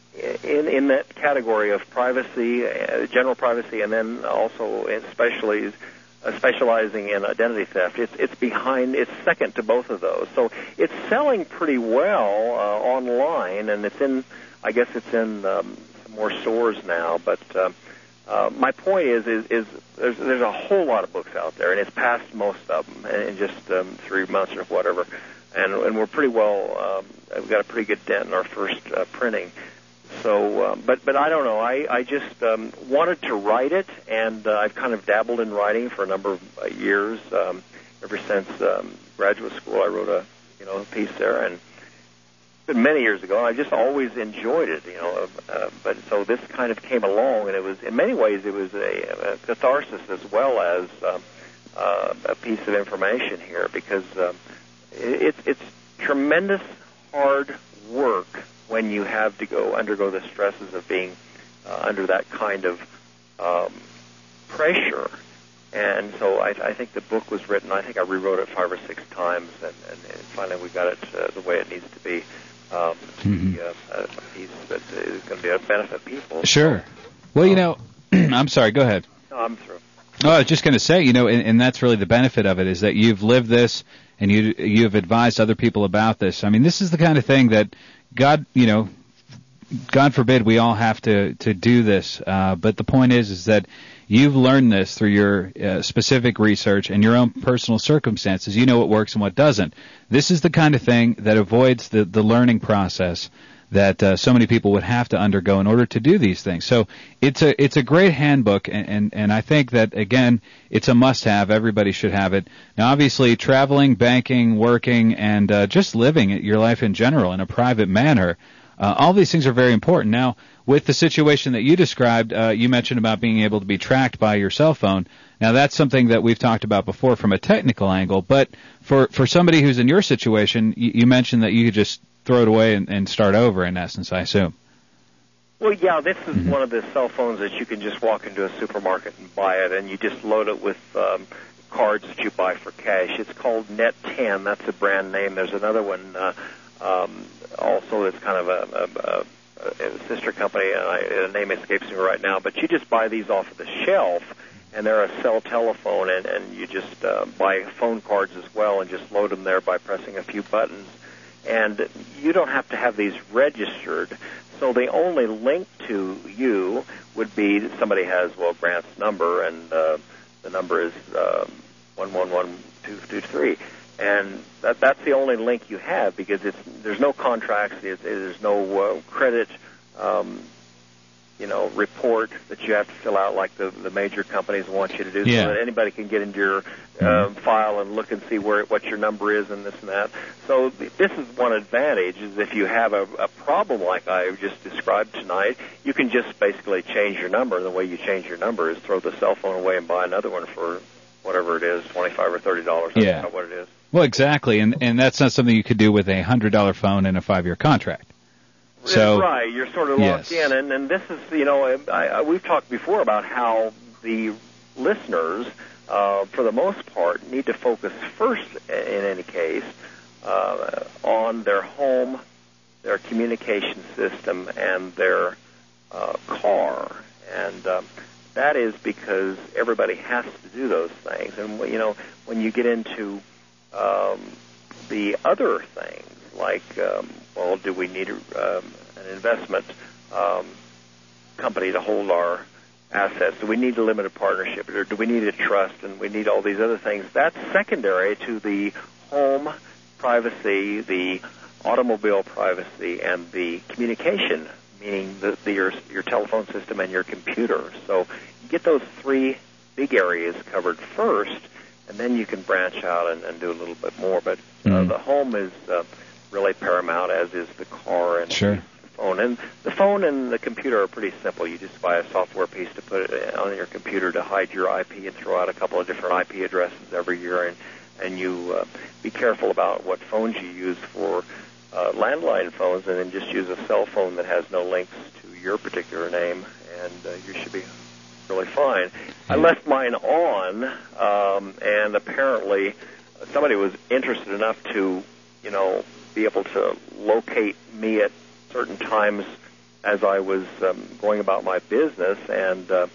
in in that category of privacy, uh, general privacy, and then also especially uh, specializing in identity theft. It's it's behind, it's second to both of those. So it's selling pretty well uh, online, and it's in, I guess it's in um, some more stores now. But uh, Uh, my point is, is, is there's, there's a whole lot of books out there, and it's passed most of them in just um, three months or whatever, and, and we're pretty well, um, we've got a pretty good dent in our first uh, printing. So, uh, but but I don't know. I I just um, wanted to write it, and uh, I've kind of dabbled in writing for a number of uh, years. Um, ever since um, graduate school, I wrote a you know a piece there, and many years ago. I just always enjoyed it, you know. Uh, but so this kind of came along, and it was, in many ways, it was a, a catharsis as well as um, uh, a piece of information here, because um, it, it's tremendous hard work when you have to go undergo the stresses of being uh, under that kind of um, pressure. And so I, I think the book was written. I think I rewrote it five or six times, and, and, and finally we got it uh, the way it needs to be. Um, to mm-hmm. be a, a piece that is going to be a benefit people. Sure. Well, you know, I'm sorry. Go ahead. No, I'm through. Oh, I was just going to say, you know, and, and that's really the benefit of it is that you've lived this and you you've advised other people about this. I mean, this is the kind of thing that God, you know, God forbid we all have to to do this. Uh, but the point is, is that you've learned this through your uh, specific research and your own personal circumstances. You know what works and what doesn't. This is the kind of thing that avoids the the learning process that uh, so many people would have to undergo in order to do these things. So it's a it's a great handbook, and, and, and I think that, again, it's a must-have. Everybody should have it. Now, obviously, traveling, banking, working, and uh, just living your life in general in a private manner, uh, all these things are very important. Now, with the situation that you described, uh, you mentioned about being able to be tracked by your cell phone. Now, that's something that we've talked about before from a technical angle, but for, for somebody who's in your situation, you, you mentioned that you could just throw it away and, and start over, in essence, I assume. Well, yeah, this is mm-hmm. one of the cell phones that you can just walk into a supermarket and buy it, and you just load it with um, cards that you buy for cash. It's called Net ten. That's a brand name. There's another one uh, um, also that's kind of a, a, a, a sister company, and I, the name escapes me right now, but you just buy these off of the shelf, and they're a cell telephone, and, and you just uh, buy phone cards as well and just load them there by pressing a few buttons. And you don't have to have these registered, so the only link to you would be that somebody has, well, Grant's number, and uh, the number is um, one one one two two three. And that, that's the only link you have, because it's, there's no contracts, it's, there's no uh, credit, um, you know, report that you have to fill out like the, the major companies want you to do, yeah. so that anybody can get into your uh, file and look and see where what your number is and this and that. So th- this is one advantage, is if you have a, a problem like I just described tonight, you can just basically change your number. And the way you change your number is throw the cell phone away and buy another one for whatever it is, twenty-five or thirty dollars. That's yeah. not what it is. Well, exactly, and and that's not something you could do with a one hundred dollars phone and a five-year contract. So, right, you're sort of locked yes. in, and, and this is, you know, I, I, we've talked before about how the listeners, uh, for the most part, need to focus first, in any case, uh, on their home, their communication system, and their uh, car, and um, that is because everybody has to do those things, and you know, when you get into um, the other things, like, um, well, do we need um, an investment um, company to hold our assets? Do we need a limited partnership? Or do we need a trust? And we need all these other things. That's secondary to the home privacy, the automobile privacy, and the communication, meaning the, the, your, your telephone system and your computer. So you get those three big areas covered first, and then you can branch out and, and do a little bit more. But uh, mm. the home is... Uh, really paramount, as is the car and sure. the phone. And the phone and the computer are pretty simple. You just buy a software piece to put it on your computer to hide your I P and throw out a couple of different I P addresses every year. And, and you uh, be careful about what phones you use for uh, landline phones, and then just use a cell phone that has no links to your particular name, and uh, you should be really fine. I left mine on, um, and apparently somebody was interested enough to, you know, be able to locate me at certain times as I was um, going about my business, and uh,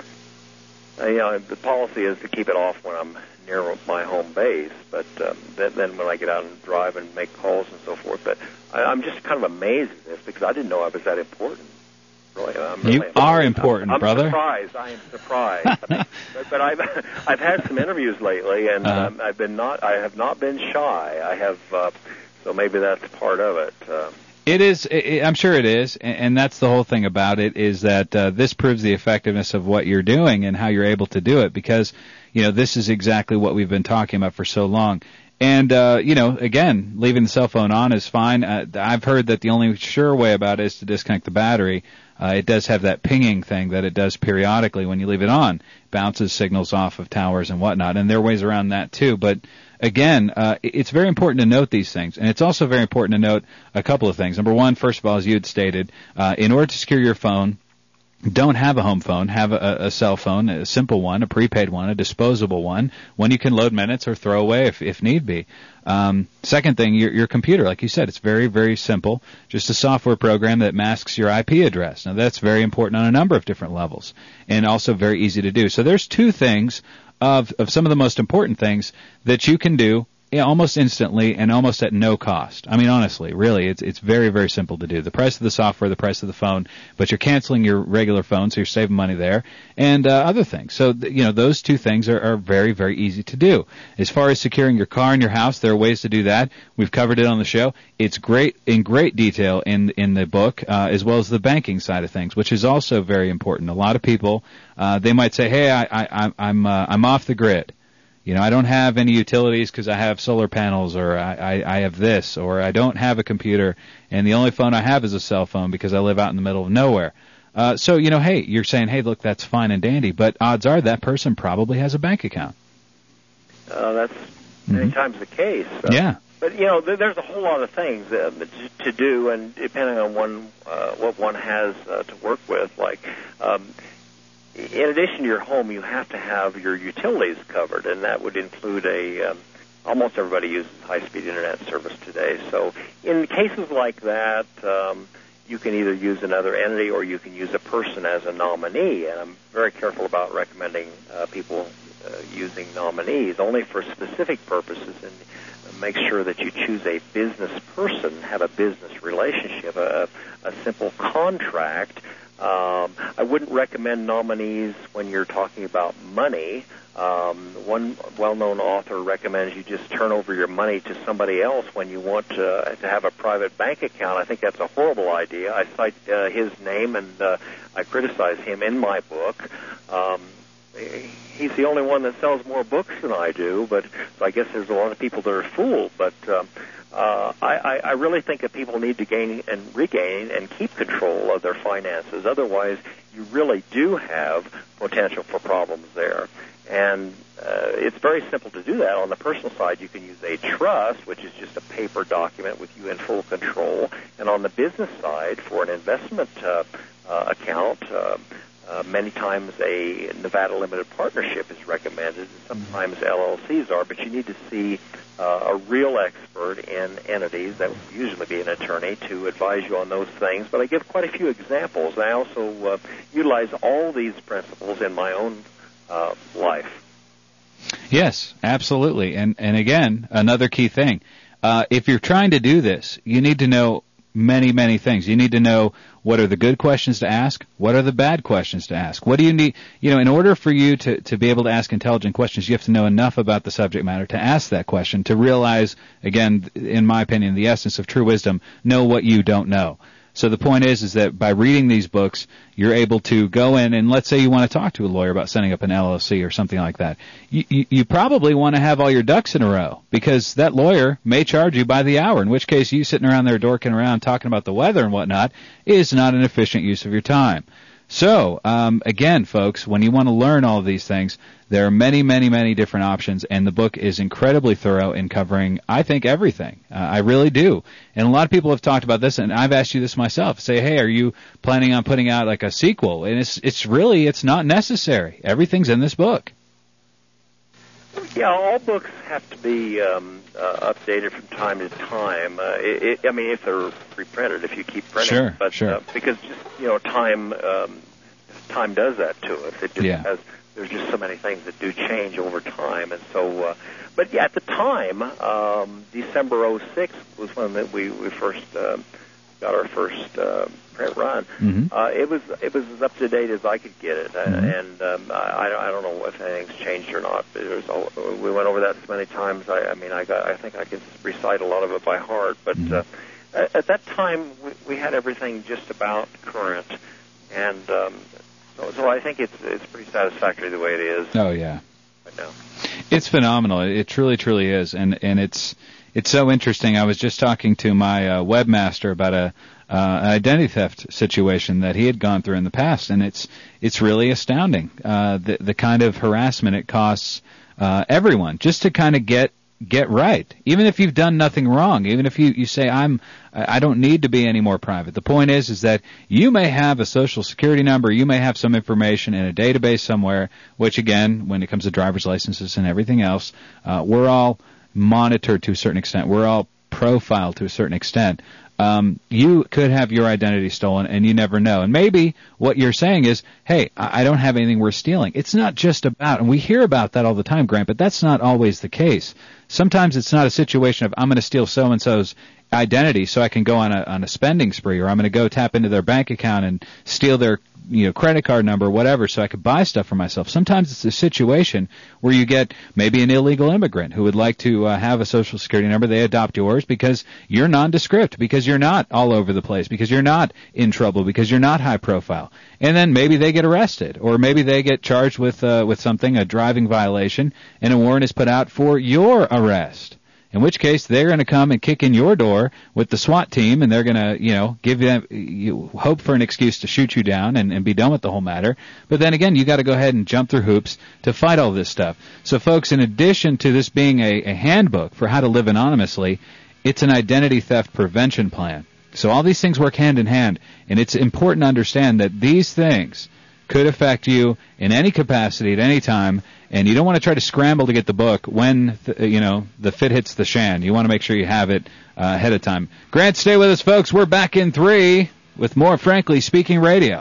you know, the policy is to keep it off when I'm near my home base, but um, then, then when I get out and drive and make calls and so forth. But I, I'm just kind of amazed at this, because I didn't know I was that important. Really, I'm you really are important, I'm, I'm brother. surprised. I am surprised. I mean, but, but I've I've had some interviews lately, and uh-huh. um, I've been not. I have not been shy. I have. Uh, So maybe that's part of it. Uh, it is. It, I'm sure it is, and, and that's the whole thing about it, is that uh, this proves the effectiveness of what you're doing and how you're able to do it, because, you know, this is exactly what we've been talking about for so long. And, uh, you know, again, leaving the cell phone on is fine. Uh, I've heard that the only sure way about it is to disconnect the battery. Uh, it does have that pinging thing that it does periodically when you leave it on. Bounces signals off of towers and whatnot, and there are ways around that too. But again, uh, it's very important to note these things, and it's also very important to note a couple of things. Number one, first of all, as you had stated, uh, in order to secure your phone, don't have a home phone, have a, a cell phone, a simple one, a prepaid one, a disposable one, one you can load minutes or throw away if, if need be. Um, second thing, your, your computer, like you said, it's very, very simple. Just a software program that masks your I P address. Now, that's very important on a number of different levels, and also very easy to do. So there's two things of, of some of the most important things that you can do almost instantly and almost at no cost. I mean, honestly, really, it's it's very, very simple to do. The price of the software, the price of the phone, but you're canceling your regular phone, so you're saving money there, and uh, other things. So, you know, those two things are, are very, very easy to do. As far as securing your car and your house, there are ways to do that. We've covered it on the show. It's great in great detail in in the book, uh, as well as the banking side of things, which is also very important. A lot of people, uh, they might say, hey, I, I, I'm uh, I'm off the grid. You know, I don't have any utilities because I have solar panels, or I, I, I have this, or I don't have a computer, and the only phone I have is a cell phone because I live out in the middle of nowhere. Uh, so, you know, hey, you're saying, hey, look, that's fine and dandy, but odds are that person probably has a bank account. Uh, that's many mm-hmm. times the case. Uh, yeah. But, you know, th- there's a whole lot of things uh, to, to do, and depending on one, uh, what one has uh, to work with, like... Um, in addition to your home, you have to have your utilities covered, and that would include a, um, almost everybody uses high-speed internet service today. So in cases like that, um, you can either use another entity or you can use a person as a nominee, and I'm very careful about recommending uh, people uh, using nominees only for specific purposes, and make sure that you choose a business person, have a business relationship, a, a simple contract. Um, I wouldn't recommend nominees when you're talking about money. Um, one well-known author recommends you just turn over your money to somebody else when you want to, to have a private bank account. I think that's a horrible idea. I cite uh, his name, and uh, I criticize him in my book. Um, he's the only one that sells more books than I do, but so I guess there's a lot of people that are fooled. But um, Uh, I, I really think that people need to gain and regain and keep control of their finances. Otherwise, you really do have potential for problems there. And uh, it's very simple to do that. On the personal side, you can use a trust, which is just a paper document with you in full control. And on the business side, for an investment uh, uh, account, uh, Uh, many times a Nevada limited partnership is recommended, and sometimes L L Cs are, but you need to see uh, a real expert in entities, that would usually be an attorney, to advise you on those things. But I give quite a few examples. I also uh, utilize all these principles in my own uh, life. Yes, absolutely. And, and again, another key thing. Uh, if you're trying to do this, you need to know many, many things. You need to know what are the good questions to ask, what are the bad questions to ask. What do you need, you know, in order for you to, to be able to ask intelligent questions, you have to know enough about the subject matter to ask that question, to realize, again, in my opinion, the essence of true wisdom, know what you don't know. So the point is, is that by reading these books, you're able to go in and let's say you want to talk to a lawyer about setting up an L L C or something like that. You, you, you probably want to have all your ducks in a row because that lawyer may charge you by the hour, in which case you sitting around there dorking around talking about the weather and whatnot is not an efficient use of your time. So, um, again, folks, when you want to learn all of these things, there are many, many, many different options, and the book is incredibly thorough in covering, I think, everything. Uh, I really do. And a lot of people have talked about this, and I've asked you this myself. Say, hey, are you planning on putting out like a sequel? And it's it's really, it's not necessary. Everything's in this book. Yeah, all books have to be um, uh, updated from time to time. Uh, it, it, I mean, if they're reprinted, if you keep printing. Sure, but, sure. Uh, because, just, you know, time um, time does that to us. It just yeah. has, there's just so many things that do change over time. And so, uh, but yeah, at the time, um, December oh six was when that we, we first uh, got our first uh, print run. Mm-hmm. Uh, it was it was as up to date as I could get it, mm-hmm. and um, I, I don't know if anything's changed or not. But it was all, we went over that so many times. I, I mean, I got I think I can recite a lot of it by heart. But mm-hmm. uh, at, at that time, we, we had everything just about current, and um, so, so I think it's it's pretty satisfactory the way it is. Oh yeah, right now. It's phenomenal. It truly, truly is, and and it's it's so interesting. I was just talking to my uh, webmaster about a. Uh, an identity theft situation that he had gone through in the past, and it's it's really astounding uh, the the kind of harassment it costs uh, everyone just to kind of get get right. Even if you've done nothing wrong, even if you, you say, I'm, I don't need to be any more private. The point is, is that you may have a social security number, you may have some information in a database somewhere, which again, when it comes to driver's licenses and everything else, uh, we're all monitored to a certain extent. We're all profiled to a certain extent. Um, you could have your identity stolen and you never know. And maybe what you're saying is, hey, I don't have anything worth stealing. It's not just about, and we hear about that all the time, Grant, but that's not always the case. Sometimes it's not a situation of, I'm going to steal so-and-so's identity so I can go on a, on a spending spree, or I'm going to go tap into their bank account and steal their, you know, credit card number or whatever so I could buy stuff for myself. Sometimes it's a situation where you get maybe an illegal immigrant who would like to uh, have a social security number. They adopt yours because you're nondescript, because you're not all over the place, because you're not in trouble, because you're not high profile. And then maybe they get arrested, or maybe they get charged with uh, with something, a driving violation, and a warrant is put out for your arrest. In which case, they're going to come and kick in your door with the SWAT team, and they're going to, you know, give them, you hope for an excuse to shoot you down and, and be done with the whole matter. But then again, you got to go ahead and jump through hoops to fight all this stuff. So, folks, in addition to this being a, a handbook for how to live anonymously, it's an identity theft prevention plan. So all these things work hand in hand, and it's important to understand that these things could affect you in any capacity at any time, and you don't want to try to scramble to get the book when, th- you know, the fit hits the shan. You want to make sure you have it uh, ahead of time. Grant, stay with us, folks. We're back in three with more Frankly Speaking Radio.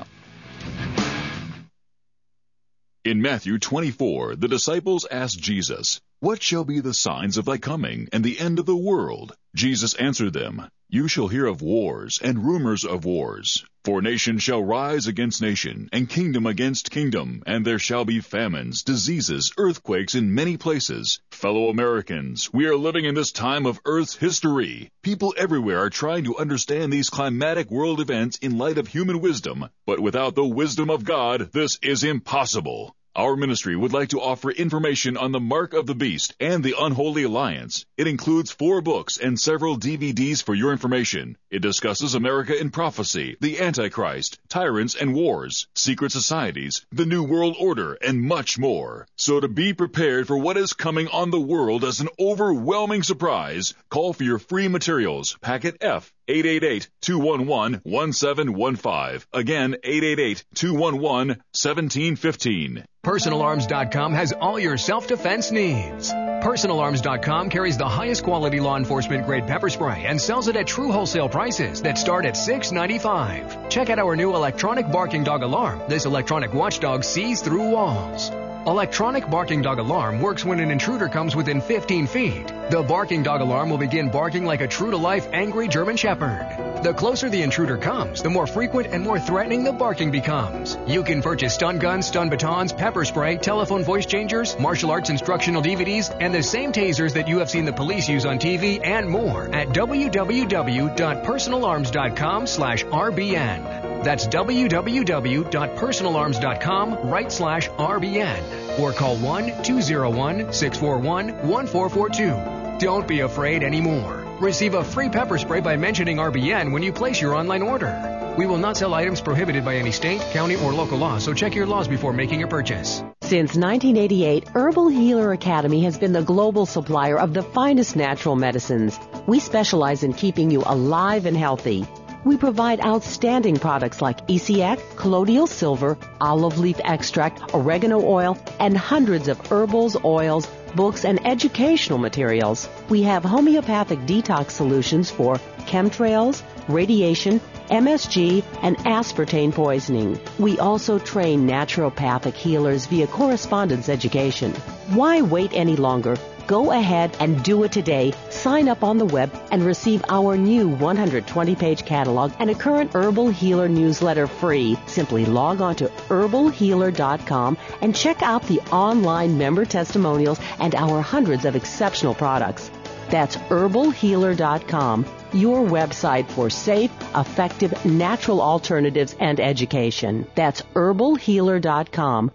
In Matthew twenty-four, the disciples asked Jesus, "What shall be the signs of thy coming and the end of the world?" Jesus answered them, "You shall hear of wars and rumors of wars. For nation shall rise against nation, and kingdom against kingdom, and there shall be famines, diseases, earthquakes in many places. Fellow Americans, we are living in this time of Earth's history. People everywhere are trying to understand these climatic world events in light of human wisdom, but without the wisdom of God, this is impossible. Our ministry would like to offer information on the Mark of the Beast and the Unholy Alliance. It includes four books and several D V Ds for your information. It discusses America in prophecy, the Antichrist, tyrants and wars, secret societies, the New World Order, and much more. So to be prepared for what is coming on the world as an overwhelming surprise, call for your free materials, packet F, eight eight eight, two one one, one seven one five. Again, eight eight eight, two one one, one seven one five. Personal Arms dot com has all your self-defense needs. Personal Arms dot com carries the highest quality law enforcement grade pepper spray and sells it at true wholesale prices that start at six dollars and ninety-five cents. Check out our new electronic barking dog alarm. This electronic watchdog sees through walls. Electronic barking dog alarm works when an intruder comes within fifteen feet. The barking dog alarm will begin barking like a true-to-life angry German Shepherd. The closer the intruder comes, the more frequent and more threatening the barking becomes. You can purchase stun guns, stun batons, pepper spray, telephone voice changers, martial arts instructional D V Ds, and the same tasers that you have seen the police use on T V and more at w w w dot personal arms dot com slash R B N. That's w w w dot personal arms dot com right slash R B N. Or call one two zero one, six four one, one four four two. Don't be afraid anymore. Receive a free pepper spray by mentioning R B N when you place your online order. We will not sell items prohibited by any state, county, or local law, so check your laws before making a purchase. Since nineteen eighty-eight, Herbal Healer Academy has been the global supplier of the finest natural medicines. We specialize in keeping you alive and healthy. We provide outstanding products like E C X, colloidal silver, olive leaf extract, oregano oil, and hundreds of herbals, oils, books, and educational materials. We have homeopathic detox solutions for chemtrails, radiation, M S G, and aspartame poisoning. We also train naturopathic healers via correspondence education. Why wait any longer? Go ahead and do it today. Sign up on the web and receive our new one hundred twenty page catalog and a current Herbal Healer newsletter free. Simply log on to herbal healer dot com and check out the online member testimonials and our hundreds of exceptional products. That's herbal healer dot com, your website for safe, effective, natural alternatives and education. That's herbal healer dot com.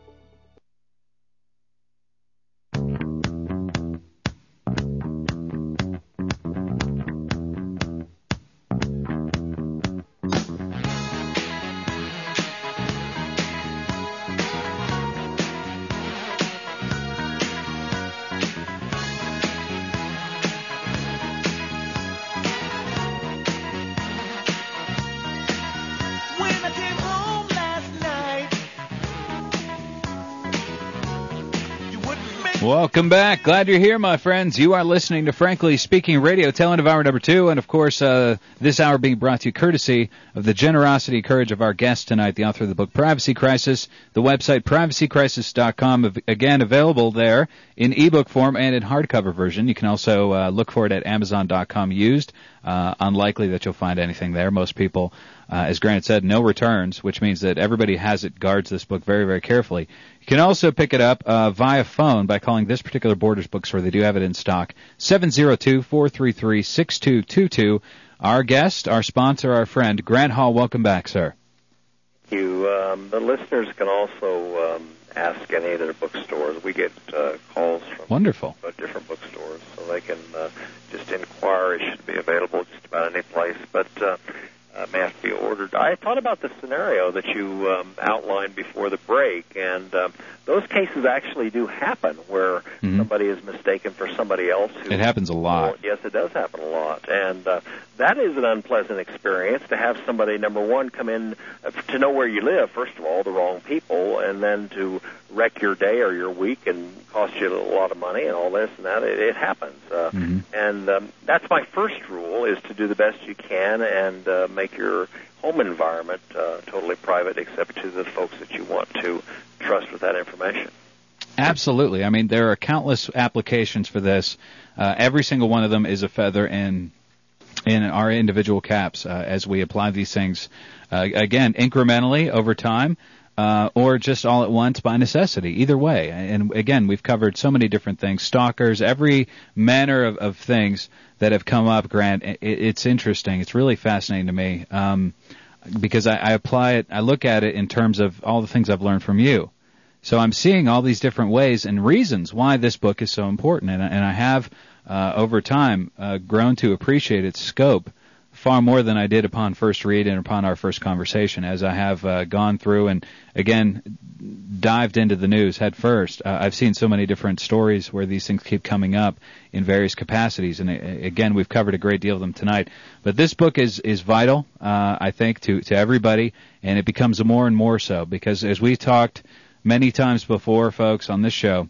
Welcome back. Glad you're here, my friends. You are listening to Frankly Speaking Radio, tail end of hour number two, and of course, uh, this hour being brought to you courtesy of the generosity and courage of our guest tonight, the author of the book Privacy Crisis, the website privacy crisis dot com, again, available there in ebook form and in hardcover version. You can also uh, look for it at amazon dot com used. Uh, unlikely that you'll find anything there. Most people, uh, as Grant said, no returns, which means that everybody has it, guards this book very, very carefully. You can also pick it up uh, via phone by calling this particular Borders bookstore. They do have it in stock. seven oh two, four three three, six two two two. Our guest, our sponsor, our friend, Grant Hall. Welcome back, sir. Thank you. Um, the listeners can also um, ask any of their bookstores. We get uh, calls from Wonderful. Uh, different bookstores, so they can uh, just inquire. It should be available just about any place, but uh, uh, may have to be ordered. I thought about the scenario that you um, outlined before the break, and um, those cases actually do happen where mm-hmm. somebody is mistaken for somebody else. Who, it happens a lot. Well, yes, it does happen a lot, and uh, that is an unpleasant experience to have somebody, number one, come in uh, to know where you live, first of all, the wrong people, and then to wreck your day or your week and cost you a lot of money and all this and that. It, it happens. Uh, mm-hmm. And um, that's my first rule, is to do the best you can and uh, make your home environment uh, totally private except to the folks that you want to trust with that information. Absolutely. I mean, there are countless applications for this. Uh, every single one of them is a feather in in our individual caps uh, as we apply these things, uh, again, incrementally over time. Uh, or just all at once by necessity. Either way. And again, we've covered so many different things. Stalkers, every manner of, of things that have come up, Grant. It, it's interesting. It's really fascinating to me um, because I, I apply it, I look at it in terms of all the things I've learned from you. So I'm seeing all these different ways and reasons why this book is so important. And, and I have, uh, over time, uh, grown to appreciate its scope far more than I did upon first read and upon our first conversation, as I have uh, gone through and, again, dived into the news head first. Uh, I've seen so many different stories where these things keep coming up in various capacities, and, uh, again, we've covered a great deal of them tonight. But this book is, is vital, uh, I think, to, to everybody, and it becomes more and more so, because as we've talked many times before, folks, on this show,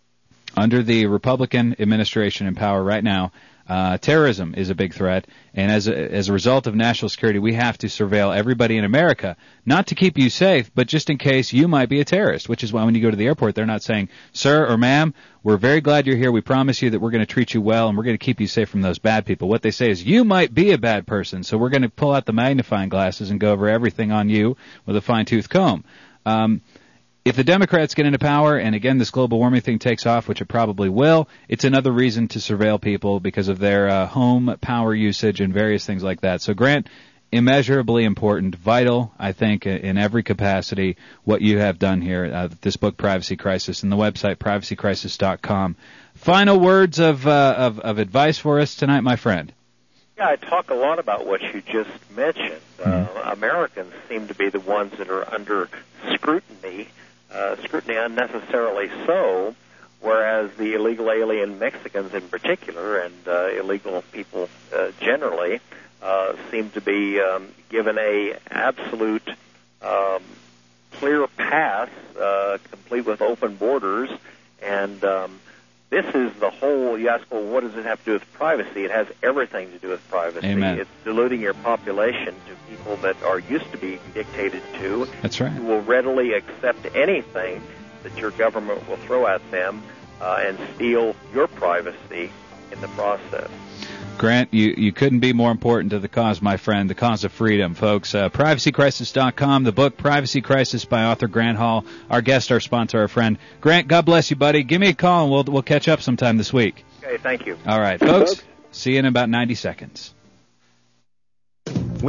under the Republican administration in power right now, Uh, terrorism is a big threat, and as a, as a result of national security, we have to surveil everybody in America, not to keep you safe, but just in case you might be a terrorist, which is why when you go to the airport, they're not saying, sir or ma'am, we're very glad you're here. We promise you that we're going to treat you well, and we're going to keep you safe from those bad people. What they say is, you might be a bad person, so we're going to pull out the magnifying glasses and go over everything on you with a fine-tooth comb. Um, If the Democrats get into power, and again this global warming thing takes off, which it probably will, it's another reason to surveil people because of their uh, home power usage and various things like that. So, Grant, immeasurably important, vital, I think, in every capacity, what you have done here, uh, this book, Privacy Crisis, and the website, privacy crisis dot com. Final words of, uh, of, of advice for us tonight, my friend. Yeah, I talk a lot about what you just mentioned. Mm-hmm. Uh, Americans seem to be the ones that are under scrutiny, Uh, scrutiny unnecessarily so, whereas the illegal alien Mexicans in particular and uh, illegal people uh, generally uh, seem to be um, given a absolute um, clear pass, uh, complete with open borders, and um, this is the whole, you ask, well, what does it have to do with privacy? It has everything to do with privacy. Amen. It's diluting your population to people that are used to being dictated to. That's right. Who will readily accept anything that your government will throw at them uh, and steal your privacy in the process. Grant, you, you couldn't be more important to the cause, my friend, the cause of freedom, folks. Uh, privacy crisis dot com, the book Privacy Crisis by author Grant Hall, our guest, our sponsor, our friend. Grant, God bless you, buddy. Give me a call, and we'll we'll catch up sometime this week. Okay, thank you. All right, folks, see you in about ninety seconds.